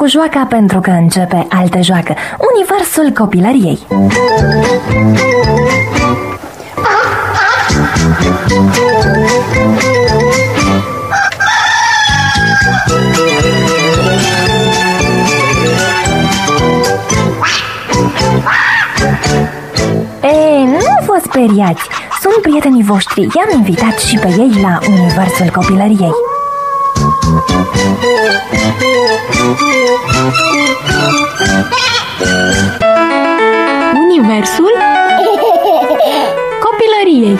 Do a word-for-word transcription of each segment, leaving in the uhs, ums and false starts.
cu joaca pentru că începe altă joacă. Universul copilăriei. E, nu vă speriați, sunt prietenii voștri. I-am invitat și pe ei la Universul copilăriei. Universul copilăriei.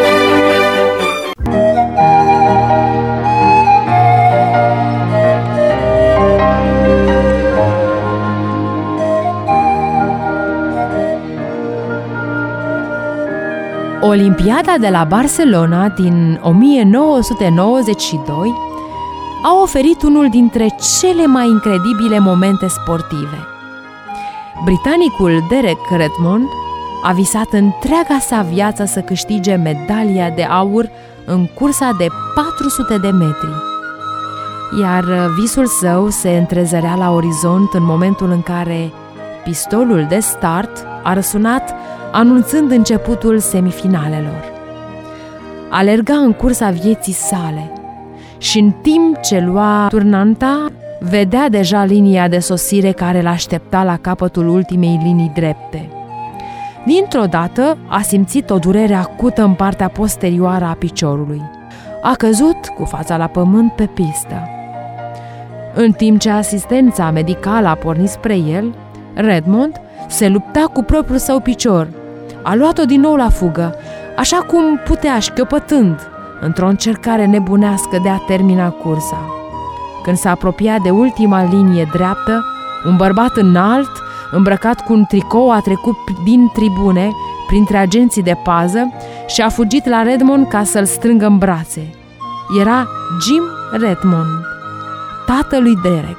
Olimpiada de la Barcelona din o mie nouă sute nouăzeci și doi a oferit unul dintre cele mai incredibile momente sportive. Britanicul Derek Redmond a visat întreaga sa viață să câștige medalia de aur în cursa de patru sute de metri. Iar visul său se întrezărea la orizont în momentul în care pistolul de start a răsunat, anunțând începutul semifinalelor. Alerga în cursa vieții sale și în timp ce lua turnanta, vedea deja linia de sosire care l-aștepta la capătul ultimei linii drepte. Dintr-o dată a simțit o durere acută în partea posterioară a piciorului. A căzut cu fața la pământ pe pistă. În timp ce asistența medicală a pornit spre el, Redmond se lupta cu propriul său picior. A luat-o din nou la fugă, așa cum putea, șchiopătând, într-o încercare nebunească de a termina cursa. Când s-a apropiat de ultima linie dreaptă, un bărbat înalt, îmbrăcat cu un tricou, a trecut din tribune, printre agenții de pază, și a fugit la Redmond ca să-l strângă în brațe. Era Jim Redmond, tatălui Derek.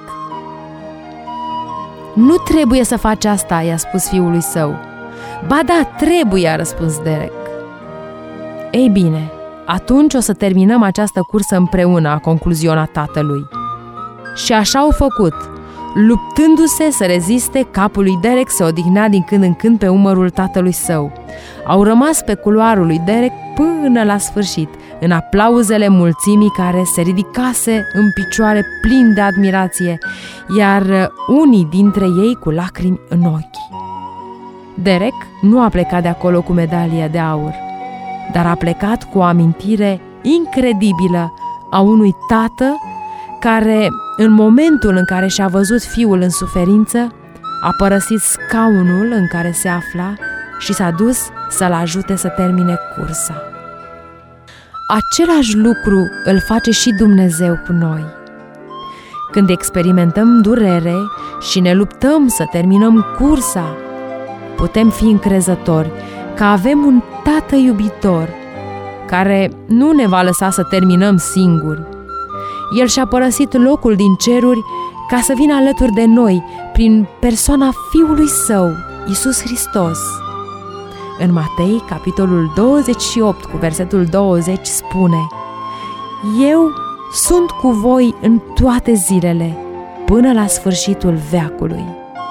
"Nu trebuie să faci asta," i-a spus fiului său. "Ba da, trebuie," a răspuns Derek. "Ei bine, atunci o să terminăm această cursă împreună," a concluzionat tatălui. Și așa au făcut. Luptându-se să reziste, capul lui Derek se odihnea din când în când pe umărul tatălui său. Au rămas pe culoarul lui Derek până la sfârșit, în aplauzele mulțimii care se ridicase în picioare plin de admirație, iar unii dintre ei cu lacrimi în ochi. Derek nu a plecat de acolo cu medalia de aur, dar a plecat cu o amintire incredibilă a unui tată care, în momentul în care și-a văzut fiul în suferință, a părăsit scaunul în care se afla și s-a dus să-l ajute să termine cursa. Același lucru îl face și Dumnezeu cu noi. Când experimentăm durere și ne luptăm să terminăm cursa, putem fi încrezători că avem un Tată iubitor care nu ne va lăsa să terminăm singuri. El și-a părăsit locul din ceruri ca să vină alături de noi prin persoana Fiului Său, Iisus Hristos. În Matei, capitolul douăzeci și opt, cu versetul douăzeci, spune: "Eu sunt cu voi în toate zilele, până la sfârșitul veacului."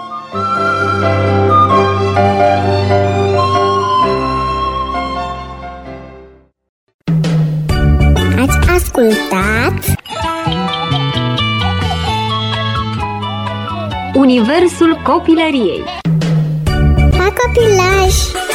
Ați ascultat Universul copilăriei. La copilaj!